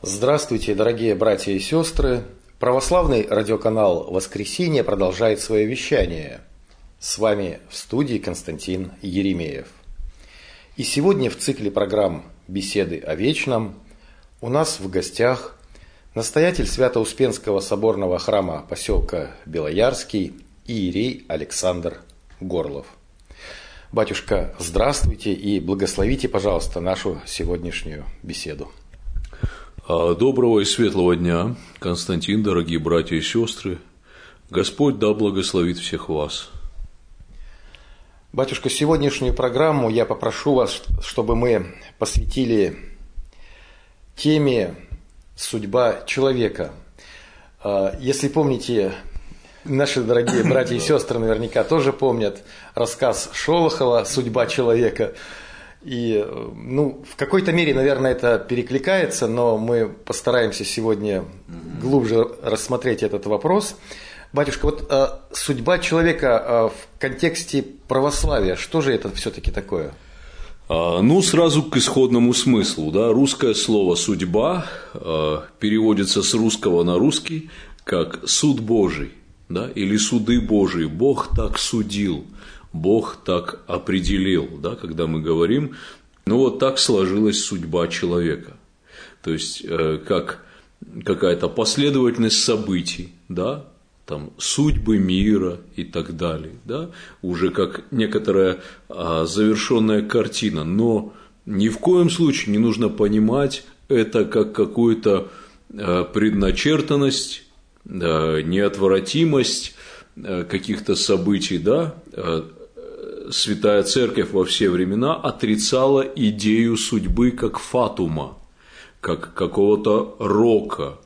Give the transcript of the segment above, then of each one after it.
Здравствуйте, дорогие братья и сестры! Православный радиоканал «Воскресенье» продолжает свое вещание. С вами в студии Константин Еремеев. И сегодня в цикле программ «Беседы о вечном» у нас в гостях настоятель Свято-Успенского соборного храма поселка Белоярский иерей Александр Горлов. Батюшка, здравствуйте и благословите, пожалуйста, нашу сегодняшнюю беседу. Доброго и светлого дня, Константин, дорогие братья и сестры. Господь да благословит всех вас. Батюшка, сегодняшнюю программу я попрошу вас, чтобы мы посвятили теме «Судьба человека». Если помните, наши дорогие братья и сестры наверняка тоже помнят рассказ Шолохова «Судьба человека». И, в какой-то мере, наверное, это перекликается, но мы постараемся сегодня глубже рассмотреть этот вопрос. Батюшка, вот судьба человека в контексте православия, что же это все-таки такое? Сразу к исходному смыслу. Да? Русское слово «судьба» переводится с русского на русский как «суд Божий», да? Или «суды Божии». Бог так судил. Бог так определил, да, когда мы говорим, так сложилась судьба человека. То есть, как какая-то последовательность событий, да, там, судьбы мира и так далее, да, уже как некоторая завершенная картина. Но ни в коем случае не нужно понимать это как какую-то предначертанность, неотвратимость каких-то событий, да. Святая Церковь во все времена отрицала идею судьбы как фатума, как какого-то рока,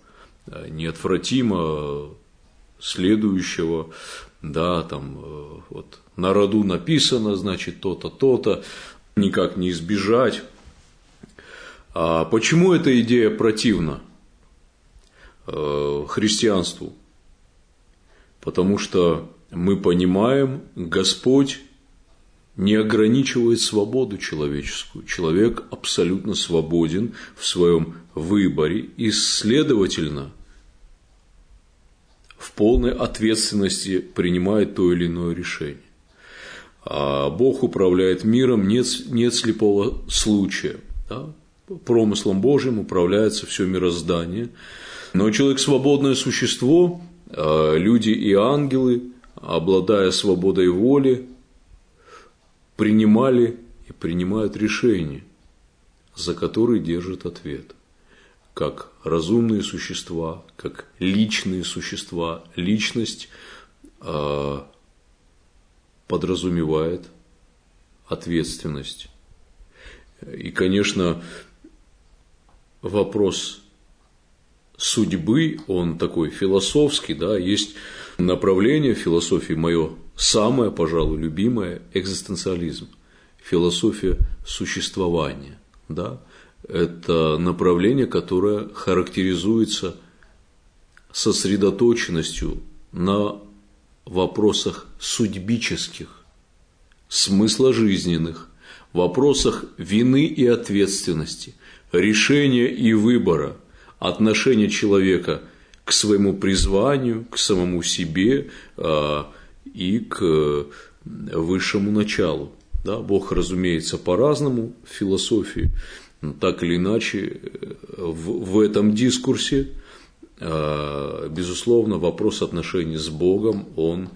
неотвратимо следующего, да, там, вот на роду написано, значит, то-то, то-то, никак не избежать. А почему эта идея противна христианству? Потому что мы понимаем, Господь не ограничивает свободу человеческую. Человек абсолютно свободен в своем выборе и, следовательно, в полной ответственности принимает то или иное решение. А Бог управляет миром, нет слепого случая. Да? Промыслом Божьим управляется все мироздание. Но человек – свободное существо, люди и ангелы, обладая свободой воли, принимали и принимают решения, за которые держат ответ. Как разумные существа, как личные существа. Личность подразумевает ответственность. И, конечно, вопрос судьбы, он такой философский, да, есть направление в философии мое самое, пожалуй, любимое – экзистенциализм, философия существования, да, это направление, которое характеризуется сосредоточенностью на вопросах судьбических, смысла жизненных, вопросах вины и ответственности, решения и выбора, отношения человека к своему призванию, к самому себе и к высшему началу. Да, Бог, разумеется, по-разному в философии, но так или иначе в этом дискурсе, безусловно, вопрос отношений с Богом, он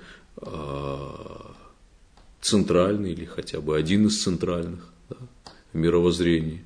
центральный или хотя бы один из центральных, да, в мировоззрении.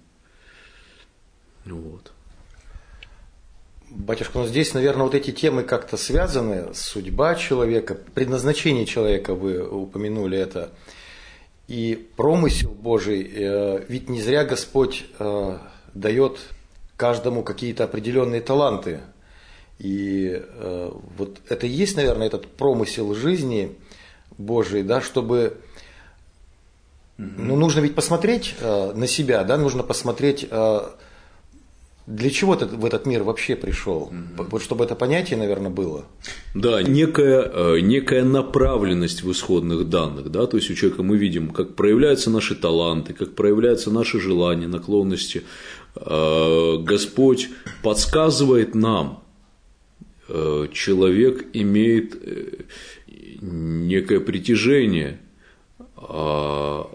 Вот. Батюшка, здесь, наверное, вот эти темы как-то связаны, судьба человека, предназначение человека, вы упомянули это, и промысел Божий, ведь не зря Господь дает каждому какие-то определенные таланты, и вот это и есть, наверное, этот промысел жизни Божией, да, чтобы, нужно ведь посмотреть на себя, да, нужно посмотреть, для чего ты в этот мир вообще пришел? Вот чтобы это понятие, наверное, было. Да, некая направленность в исходных данных. Да? То есть у человека мы видим, как проявляются наши таланты, как проявляются наши желания, наклонности, Господь подсказывает нам, человек имеет некое притяжение в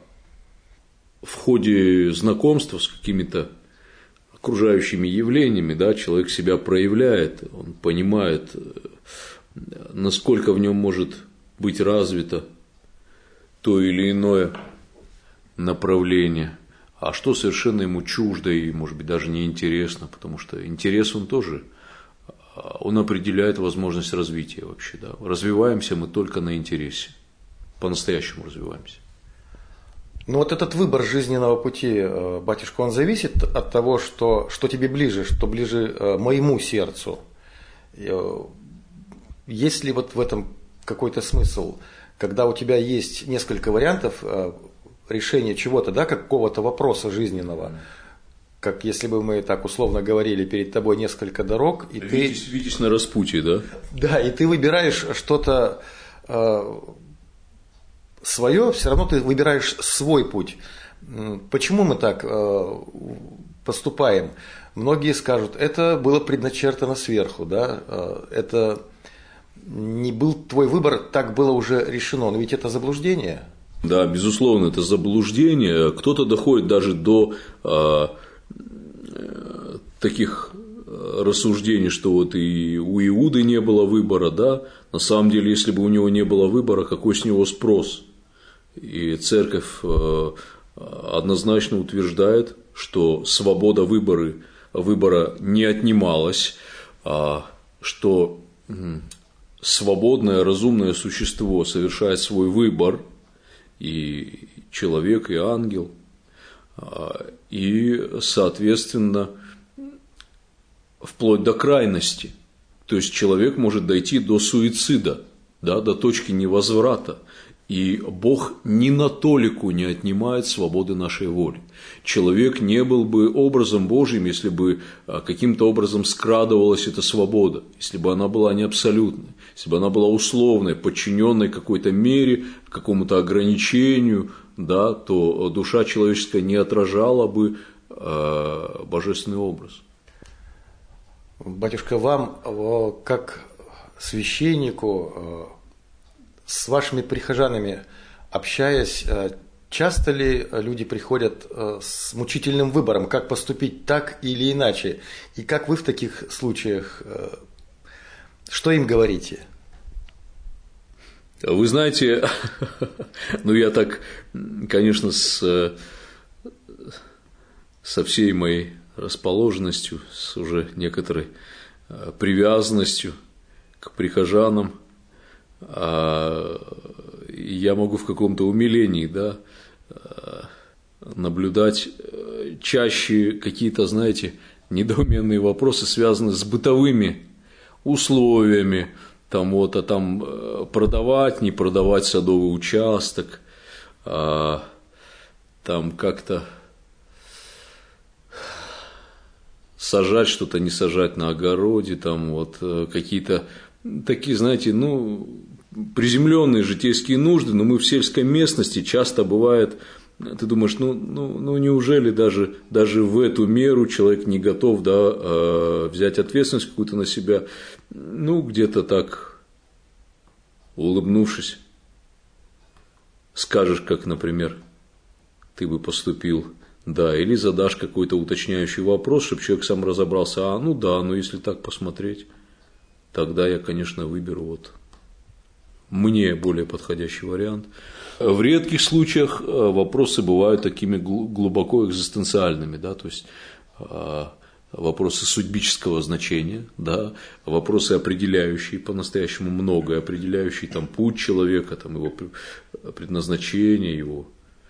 ходе знакомства с какими-то окружающими явлениями, да, человек себя проявляет, он понимает, насколько в нем может быть развито то или иное направление, а что совершенно ему чуждо и, может быть, даже неинтересно, потому что интерес он тоже, он определяет возможность развития вообще. Да. Развиваемся мы только на интересе, по-настоящему развиваемся. Ну вот этот выбор жизненного пути, батюшка, он зависит от того, что тебе ближе, что ближе моему сердцу. Есть ли вот в этом какой-то смысл, когда у тебя есть несколько вариантов решения чего-то, да, какого-то вопроса жизненного, как если бы мы так условно говорили, перед тобой несколько дорог, и видишь на распутье, да? Да, и ты выбираешь что-то свое, все равно ты выбираешь свой путь. Почему мы так поступаем? Многие скажут, это было предначертано сверху, да? Это не был твой выбор, так было уже решено, но ведь это заблуждение. Да, безусловно, это заблуждение. Кто-то доходит даже до таких рассуждений, что вот и у Иуды не было выбора, да? На самом деле, если бы у него не было выбора, какой с него спрос? И церковь однозначно утверждает, что свобода выбора не отнималась, а что свободное, разумное существо совершает свой выбор, и человек, и ангел, и, соответственно, вплоть до крайности. То есть человек может дойти до суицида, да, до точки невозврата. И Бог ни на толику не отнимает свободы нашей воли. Человек не был бы образом Божьим, если бы каким-то образом скрадывалась эта свобода, если бы она была не абсолютной, если бы она была условной, подчиненной какой-то мере, какому-то ограничению, да, то душа человеческая не отражала бы божественный образ. Батюшка, вам, как священнику, с вашими прихожанами общаясь, часто ли люди приходят с мучительным выбором, как поступить так или иначе? И как вы в таких случаях, что им говорите? Вы знаете, ну я так, конечно, со всей моей расположенностью, с уже некоторой привязанностью к прихожанам, я могу в каком-то умилении, да, наблюдать чаще какие-то, знаете, недоуменные вопросы, связанные с бытовыми условиями, там вот, там продавать, не продавать садовый участок, там как-то сажать что-то, не сажать на огороде, там вот какие-то такие, знаете, ну, приземленные житейские нужды, но мы в сельской местности часто бывает, ты думаешь, ну неужели даже в эту меру человек не готов, да, взять ответственность какую-то на себя, ну, где-то так, улыбнувшись, скажешь, как, например, ты бы поступил, да, или задашь какой-то уточняющий вопрос, чтобы человек сам разобрался, ну да, ну если так посмотреть, тогда я, конечно, выберу вот мне более подходящий вариант. В редких случаях вопросы бывают такими глубоко экзистенциальными, да, то есть вопросы судьбического значения, да, вопросы, определяющие по-настоящему многое, определяющие там путь человека, там, его предназначение, его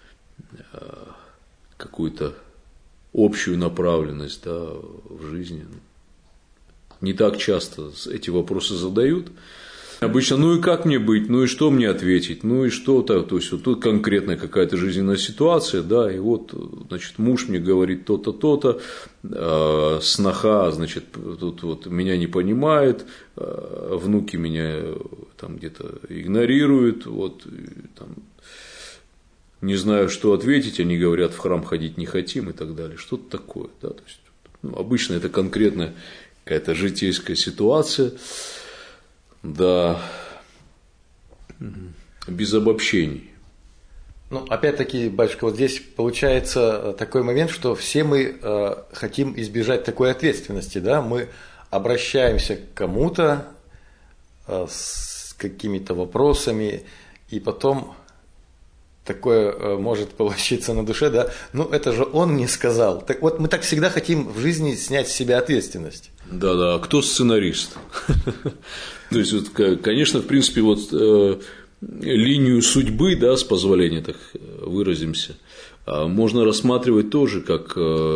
какую-то общую направленность, да, в жизни. Не так часто эти вопросы задают. Обычно, ну и как мне быть, ну и что мне ответить, ну и что то есть вот тут конкретная какая-то жизненная ситуация, да, и вот, значит, муж мне говорит то-то, то-то, сноха, значит, тут вот меня не понимает, внуки меня там где-то игнорируют, вот, там, не знаю, что ответить, они говорят, в храм ходить не хотим и так далее. Что-то такое. Да? То есть, обычно это конкретная какая-то житейская ситуация, да, без обобщений. Ну, опять-таки, батюшка, вот здесь получается такой момент, что все мы хотим избежать такой ответственности, да, мы обращаемся к кому-то с какими-то вопросами, и потом такое может получиться на душе, да, ну это же он мне сказал. Так вот мы так всегда хотим в жизни снять с себя ответственность. Да, а кто сценарист? То есть, вот, конечно, в принципе, вот линию судьбы, да, с позволения так выразимся, можно рассматривать тоже как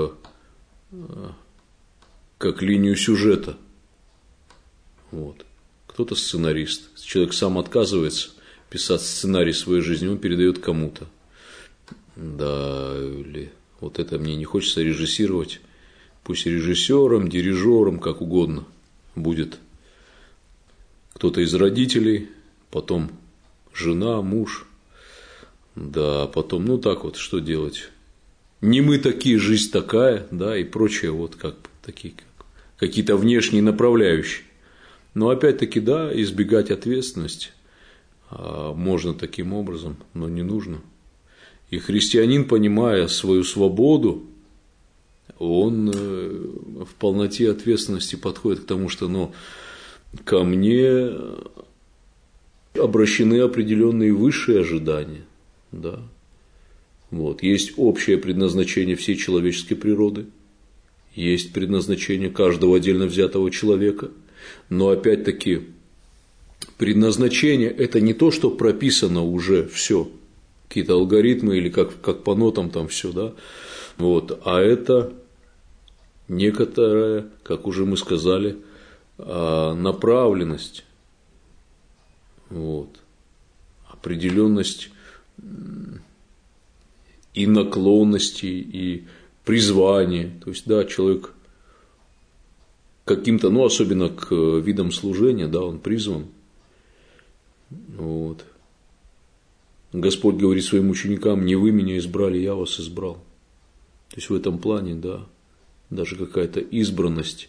линию сюжета. Вот. Кто-то сценарист. Человек сам отказывается писать сценарий своей жизни, он передает кому-то. Да, или вот это мне не хочется режиссировать. Пусть режиссером, дирижером, как угодно будет кто-то из родителей, потом жена, муж. Да, потом, ну так вот, что делать? Не мы такие, жизнь такая, да, и прочее, вот как такие какие-то внешние направляющие. Но опять-таки, да, избегать ответственности можно таким образом, но не нужно. И христианин, понимая свою свободу, он в полноте ответственности подходит к тому, что ко мне обращены определенные высшие ожидания. Да. Вот. Есть общее предназначение всей человеческой природы, есть предназначение каждого отдельно взятого человека, но опять-таки предназначение – это не то, что прописано уже все, какие-то алгоритмы или как по нотам там все, да, вот, а это некоторая, как уже мы сказали, направленность, вот, определенность и наклонности, и призвание. То есть, да, человек каким-то, особенно к видам служения, да, он призван. Вот. Господь говорит своим ученикам: не вы меня избрали, я вас избрал. То есть в этом плане, да, даже какая-то избранность.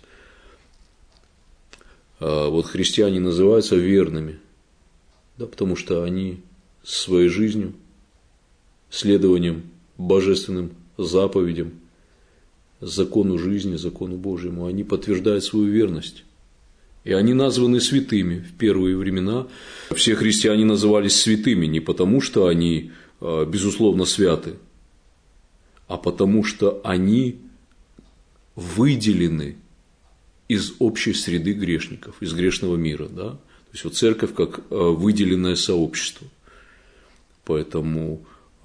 Вот христиане называются верными, да, потому что они своей жизнью, следованием божественным заповедям, закону жизни, закону Божьему, они подтверждают свою верность. И они названы святыми в первые времена. Все христиане назывались святыми не потому, что они, безусловно, святы, а потому, что они выделены из общей среды грешников, из грешного мира. Да? То есть, вот церковь как выделенное сообщество. Поэтому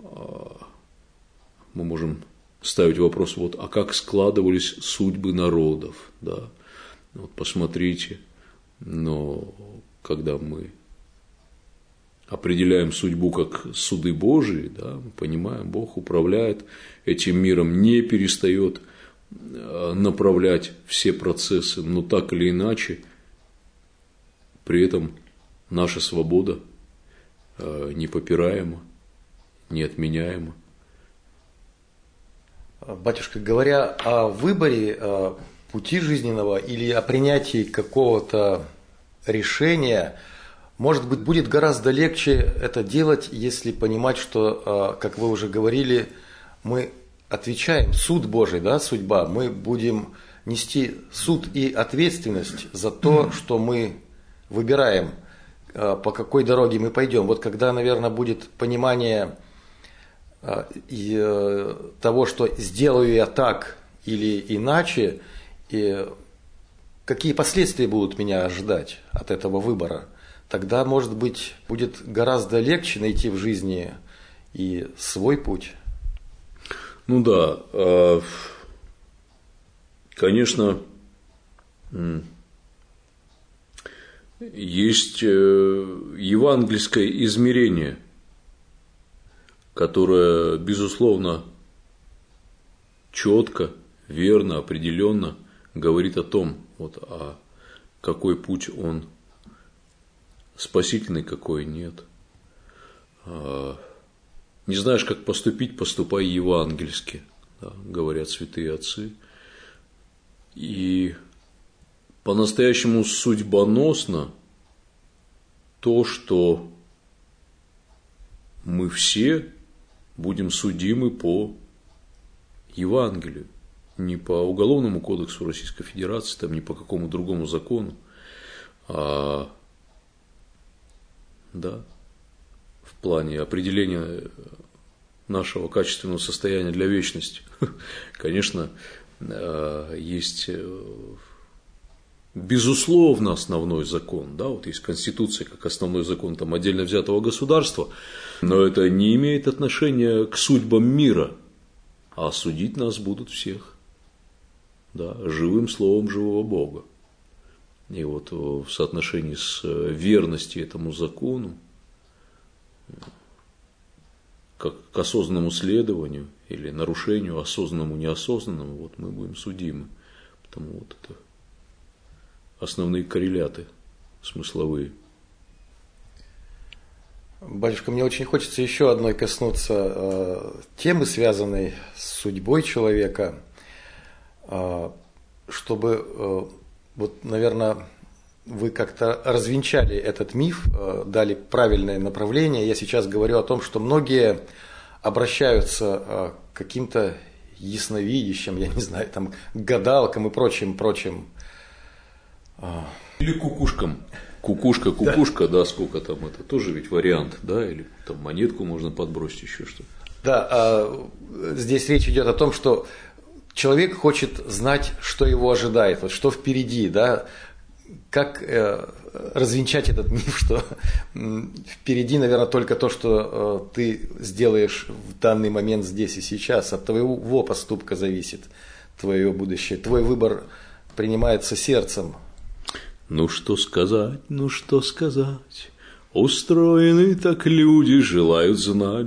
мы можем ставить вопрос, вот, а как складывались судьбы народов, да? Вот посмотрите, но когда мы определяем судьбу как суды Божии, да, мы понимаем, Бог управляет этим миром, не перестает направлять все процессы, но так или иначе, при этом наша свобода непопираема, неотменяема. Батюшка, говоря о выборе пути жизненного или о принятии какого-то решения, может быть, будет гораздо легче это делать, если понимать, что, как вы уже говорили, мы отвечаем, суд Божий, да, судьба, мы будем нести суд и ответственность за то, что мы выбираем, по какой дороге мы пойдем. Вот когда, наверное, будет понимание того, что сделаю я так или иначе, и какие последствия будут меня ожидать от этого выбора, тогда, может быть, будет гораздо легче найти в жизни и свой путь. Ну да, конечно, есть евангельское измерение, которое, безусловно, четко, верно, определенно говорит о том, вот, а какой путь он спасительный, какой нет. Не знаешь, как поступить, поступай евангельски, да, говорят святые отцы. И по-настоящему судьбоносно то, что мы все будем судимы по Евангелию, не по Уголовному кодексу Российской Федерации, там, не по какому другому закону, а да, в плане определения нашего качественного состояния для вечности. Конечно, есть безусловно основной закон, да, вот есть Конституция как основной закон там, отдельно взятого государства, но это не имеет отношения к судьбам мира, а судить нас будут всех, да, живым словом живого Бога. И вот в соотношении с верностью этому закону, как к осознанному следованию или нарушению осознанному, неосознанному, вот мы будем судимы. Потому вот это основные корреляты смысловые. Батюшка, мне очень хочется еще одной коснуться темы, связанной с судьбой человека, чтобы, вот, наверное, вы как-то развенчали этот миф, дали правильное направление. Я сейчас говорю о том, что многие обращаются к каким-то ясновидящим, я не знаю, там, к гадалкам и прочим. Или кукушкам. Кукушка, да, сколько там, это тоже ведь вариант, да, или там монетку можно подбросить, еще что-то. Да, здесь речь идет о том, что человек хочет знать, что его ожидает, вот что впереди, да, как развенчать этот миф, что впереди, наверное, только то, что ты сделаешь в данный момент здесь и сейчас, от твоего поступка зависит твое будущее, твой выбор принимается сердцем. Ну что сказать, устроены так люди, желают знать,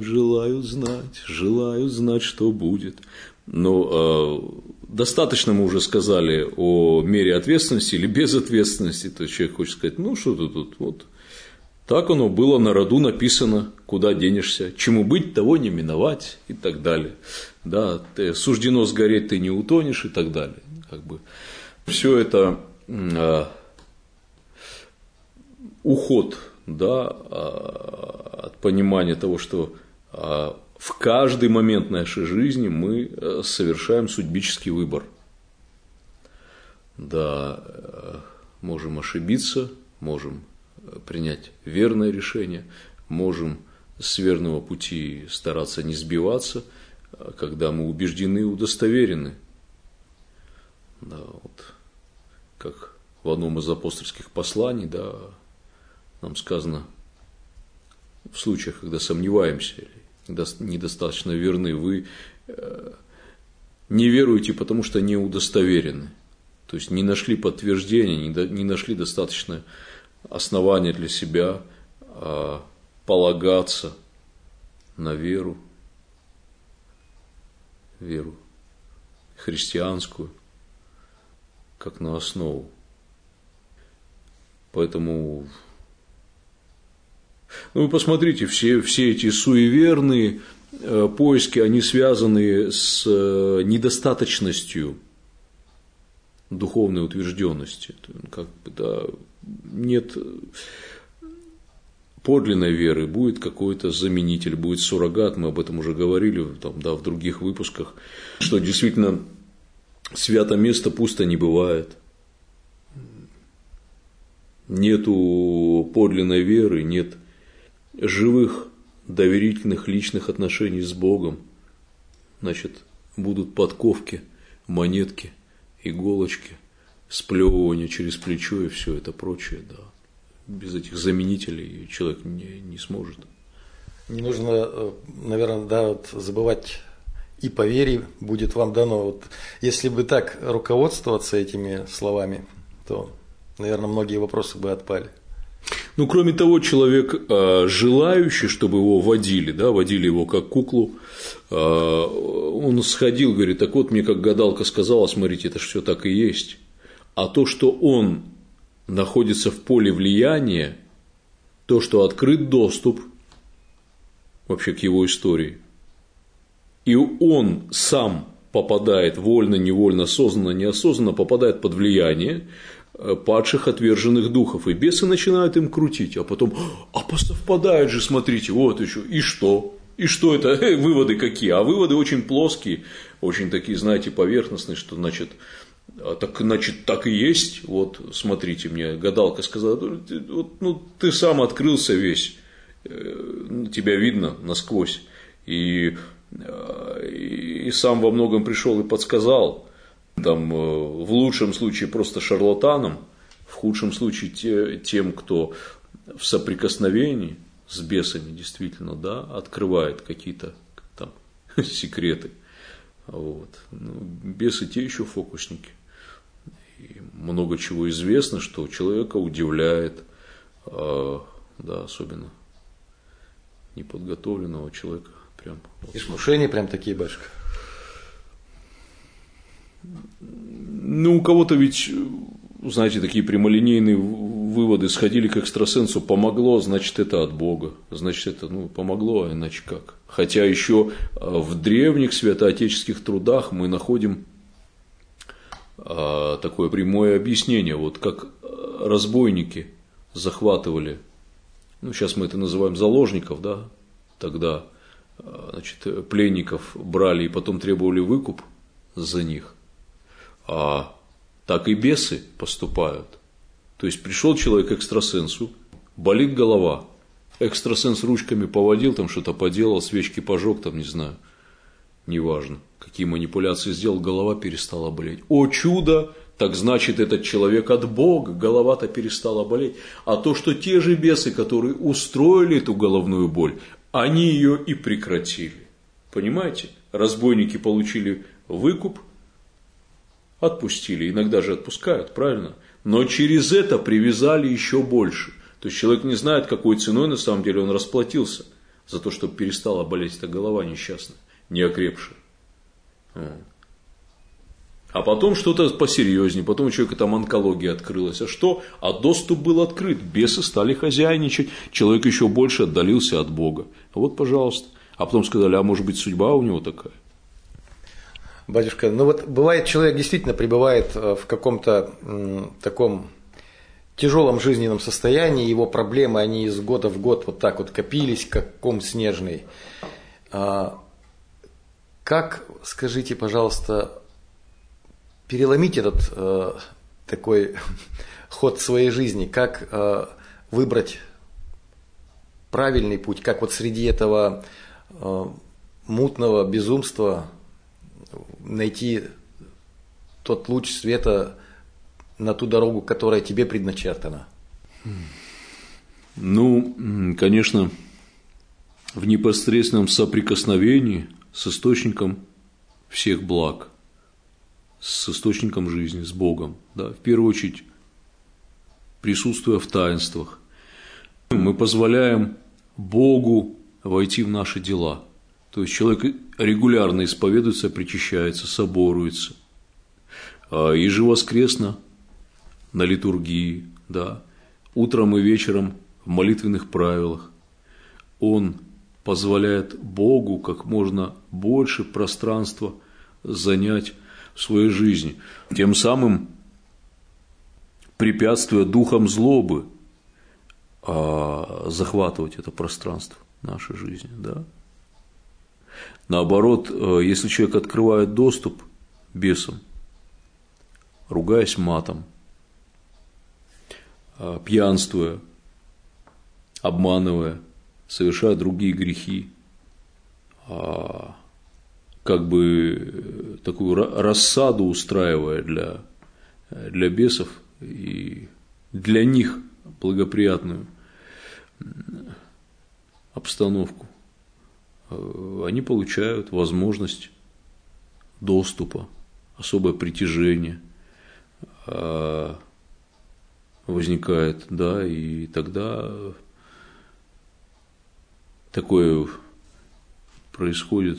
что будет. Но достаточно мы уже сказали о мере ответственности или безответственности, то человек хочет сказать, ну что ты тут, вот так оно было на роду написано, куда денешься, чему быть, того не миновать и так далее. Да, суждено сгореть, ты не утонешь и так далее. Как бы все это уход, да, от понимания того, что в каждый момент нашей жизни мы совершаем судьбический выбор. Да, можем ошибиться, можем принять верное решение, можем с верного пути стараться не сбиваться, когда мы убеждены и удостоверены. Да, вот, как в одном из апостольских посланий, да, нам сказано, в случаях, когда сомневаемся или когда недостаточно верны, вы не веруете, потому что не удостоверены. То есть не нашли подтверждения, не нашли достаточно основания для себя полагаться на веру христианскую, как на основу. Поэтому, ну, вы посмотрите, все эти суеверные поиски, они связаны с недостаточностью духовной утвержденности. Как бы, да, нет подлинной веры, будет какой-то заменитель, будет суррогат, мы об этом уже говорили там, да, в других выпусках, что действительно свято место пусто не бывает. Нету подлинной веры, нет живых, доверительных личных отношений с Богом, значит, будут подковки, монетки, иголочки, сплевывание через плечо и все это прочее, да. Без этих заменителей человек не сможет. Не нужно, наверное, да, вот забывать и по вере будет вам дано. Вот, если бы так руководствоваться этими словами, то, наверное, многие вопросы бы отпали. Ну, кроме того, человек, желающий, чтобы его водили, да, водили его как куклу, он сходил, говорит, так вот мне как гадалка сказала, смотрите, это же все так и есть. А то, что он находится в поле влияния, то, что открыт доступ вообще к его истории, и он сам попадает вольно, невольно, осознанно, неосознанно, попадает под влияние падших отверженных духов. И бесы начинают им крутить, а потом, посовпадает же, смотрите, вот еще, и что? И что это? Выводы какие? А выводы очень плоские, очень такие, знаете, поверхностные, что значит, так и есть. Вот, смотрите, мне гадалка сказала, ты сам открылся весь, тебя видно насквозь. И сам во многом пришел и подсказал. Там, в лучшем случае просто шарлатанам, в худшем случае тем, кто в соприкосновении с бесами действительно, да, открывает какие-то там секреты. Вот. Бесы те еще фокусники. И много чего известно, что человека удивляет, да, особенно неподготовленного человека. Прям, искушения прям такие, батюшка. У кого-то ведь, знаете, такие прямолинейные выводы сходили к экстрасенсу, помогло, значит, это от Бога, значит, это помогло, а иначе как. Хотя еще в древних святоотеческих трудах мы находим такое прямое объяснение, вот как разбойники захватывали, сейчас мы это называем заложников, да, тогда, значит, пленников брали и потом требовали выкуп за них. А так и бесы поступают. То есть пришел человек к экстрасенсу, болит голова, экстрасенс ручками поводил, там что-то поделал, свечки пожег, там не знаю, неважно, какие манипуляции сделал, голова перестала болеть. О чудо! Так значит, этот человек от Бога, голова-то перестала болеть. А то, что те же бесы, которые устроили эту головную боль, они ее и прекратили. Понимаете? Разбойники получили выкуп, отпустили, иногда же отпускают, правильно? Но через это привязали еще больше. То есть человек не знает, какой ценой на самом деле он расплатился за то, чтобы перестала болеть эта голова несчастная, неокрепшая. А потом что-то посерьезнее, потом у человека там онкология открылась. А что? А доступ был открыт, бесы стали хозяйничать, человек еще больше отдалился от Бога. Вот, пожалуйста. А потом сказали, а может быть судьба у него такая? Батюшка, бывает, человек действительно пребывает в каком-то таком тяжелом жизненном состоянии, его проблемы, они из года в год вот так вот копились, как ком снежный. Как, скажите, пожалуйста, переломить этот такой ход своей жизни, как выбрать правильный путь, как вот среди этого мутного безумства найти тот луч света на ту дорогу, которая тебе предначертана? Конечно, в непосредственном соприкосновении с источником всех благ, с источником жизни, с Богом, да, в первую очередь присутствуя в таинствах, мы позволяем Богу войти в наши дела. То есть человек регулярно исповедуется, причащается, соборуется, ежевоскресно на литургии, да, утром и вечером в молитвенных правилах. Он позволяет Богу как можно больше пространства занять в своей жизни, тем самым препятствуя духам злобы захватывать это пространство нашей жизни, да. Наоборот, если человек открывает доступ бесам, ругаясь матом, пьянствуя, обманывая, совершая другие грехи, как бы такую рассаду устраивая для бесов и для них благоприятную обстановку, они получают возможность доступа, особое притяжение возникает, да, и тогда такое происходит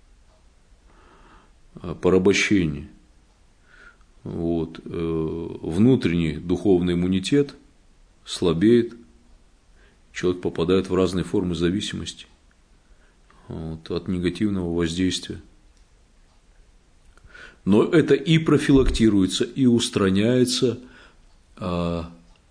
порабощение. Вот. Внутренний духовный иммунитет слабеет, человек попадает в разные формы зависимости. от негативного воздействия. Но это и профилактируется, и устраняется на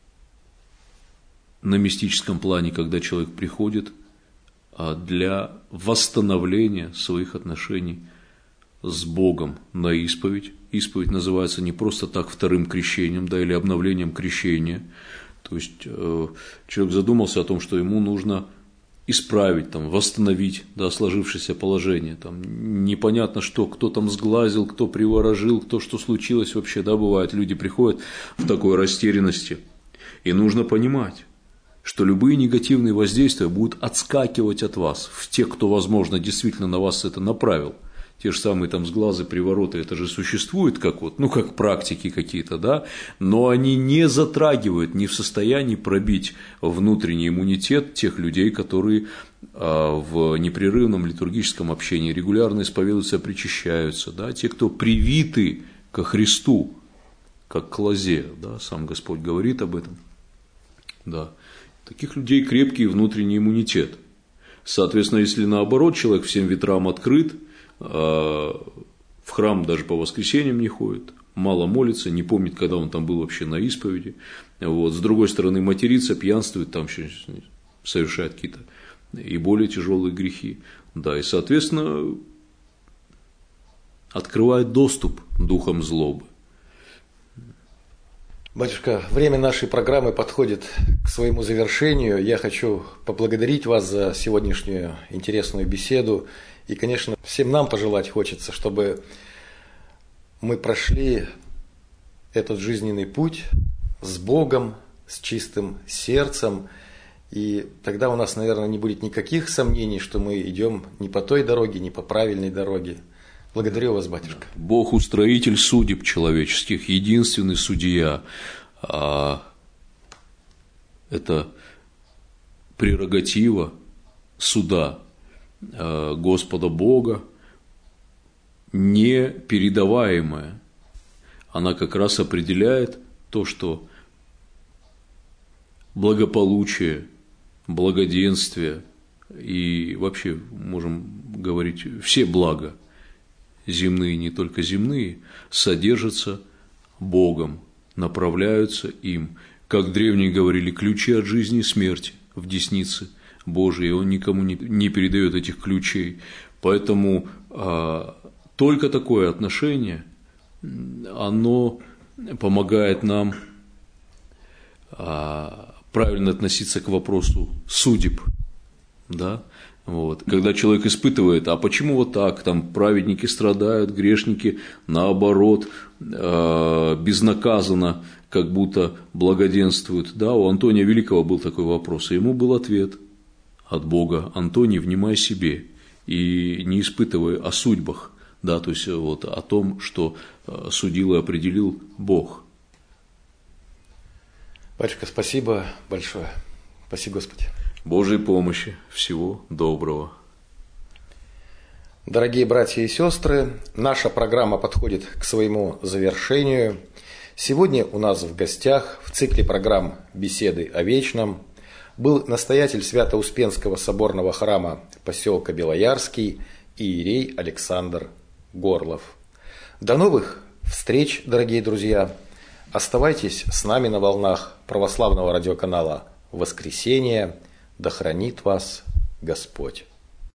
мистическом плане, когда человек приходит для восстановления своих отношений с Богом на исповедь. Исповедь называется не просто так вторым крещением, да, или обновлением крещения. То есть человек задумался о том, что ему нужно исправить, там, восстановить, да, сложившееся положение. Там, непонятно, что, кто там сглазил, кто приворожил, кто что случилось вообще. Да, бывает, люди приходят в такой растерянности. И нужно понимать, что любые негативные воздействия будут отскакивать от вас, в тех, кто, возможно, действительно на вас это направил. Те же самые там сглазы, привороты, это же существует как вот, ну, как практики какие-то, да, но они не затрагивают, не в состоянии пробить внутренний иммунитет тех людей, которые в непрерывном литургическом общении регулярно исповедуются, причащаются, да, те, кто привиты ко Христу, как к лозе, да, сам Господь говорит об этом, да, таких людей крепкий внутренний иммунитет. Соответственно, если наоборот человек всем ветрам открыт, в храм даже по воскресеньям не ходит, мало молится, не помнит, когда он там был вообще на исповеди. Вот. С другой стороны, матерится, пьянствует, там совершает какие-то и более тяжелые грехи. Да, и, соответственно, открывает доступ духам злобы. Батюшка, время нашей программы подходит к своему завершению. Я хочу поблагодарить вас за сегодняшнюю интересную беседу. И, конечно, всем нам пожелать хочется, чтобы мы прошли этот жизненный путь с Богом, с чистым сердцем. И тогда у нас, наверное, не будет никаких сомнений, что мы идем не по той дороге, не по правильной дороге. Благодарю вас, батюшка. Бог – устроитель судеб человеческих, единственный судья. Это прерогатива суда Господа Бога, непередаваемая. Она как раз определяет то, что благополучие, благоденствие и вообще, можем говорить, все блага, земные, не только земные, содержатся Богом, направляются им. Как древние говорили, ключи от жизни и смерти в деснице Божией, и Он никому не передает этих ключей. Поэтому только такое отношение, оно помогает нам правильно относиться к вопросу судеб, да? Вот. Когда человек испытывает, а почему вот так, там праведники страдают, грешники наоборот безнаказанно как будто благоденствуют. Да, у Антония Великого был такой вопрос, и ему был ответ от Бога: Антоний, внимай себе и не испытывай о судьбах, да, то есть вот о том, что судил и определил Бог. Батюшка, спасибо большое. Спасибо, Господи. Божьей помощи. Всего доброго. Дорогие братья и сестры, наша программа подходит к своему завершению. Сегодня у нас в гостях в цикле программ «Беседы о вечном» был настоятель Свято-Успенского соборного храма поселка Белоярский иерей Александр Горлов. До новых встреч, дорогие друзья! Оставайтесь с нами на волнах православного радиоканала «Воскресенье». Да хранит вас Господь!